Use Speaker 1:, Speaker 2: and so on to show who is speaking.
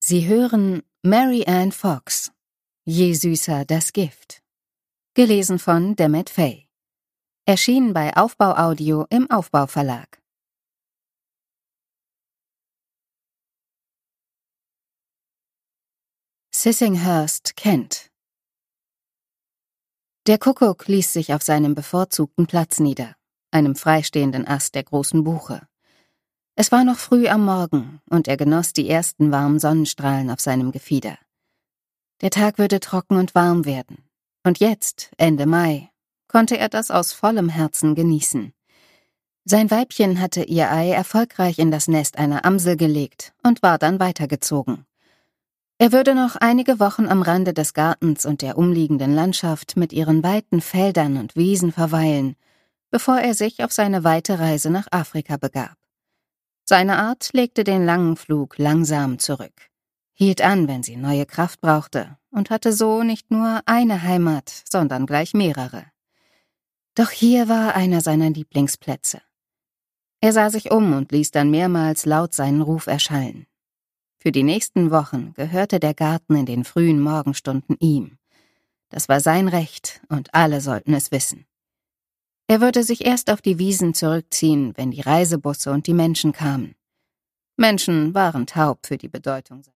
Speaker 1: Sie hören Mary Ann Fox, Je süßer das Gift. Gelesen von Demet Fay. Erschienen bei Aufbau Audio im Aufbau Verlag. Sissinghurst, Kent. Der Kuckuck ließ sich auf seinem bevorzugten Platz nieder, einem freistehenden Ast der großen Buche. Es war noch früh am Morgen, und er genoss die ersten warmen Sonnenstrahlen auf seinem Gefieder. Der Tag würde trocken und warm werden, und jetzt, Ende Mai, konnte er das aus vollem Herzen genießen. Sein Weibchen hatte ihr Ei erfolgreich in das Nest einer Amsel gelegt und war dann weitergezogen. Er würde noch einige Wochen am Rande des Gartens und der umliegenden Landschaft mit ihren weiten Feldern und Wiesen verweilen, bevor er sich auf seine weite Reise nach Afrika begab. Seine Art legte den langen Flug langsam zurück, hielt an, wenn sie neue Kraft brauchte, und hatte so nicht nur eine Heimat, sondern gleich mehrere. Doch hier war einer seiner Lieblingsplätze. Er sah sich um und ließ dann mehrmals laut seinen Ruf erschallen. Für die nächsten Wochen gehörte der Garten in den frühen Morgenstunden ihm. Das war sein Recht, und alle sollten es wissen. Er würde sich erst auf die Wiesen zurückziehen, wenn die Reisebusse und die Menschen kamen. Menschen waren taub für die Bedeutung.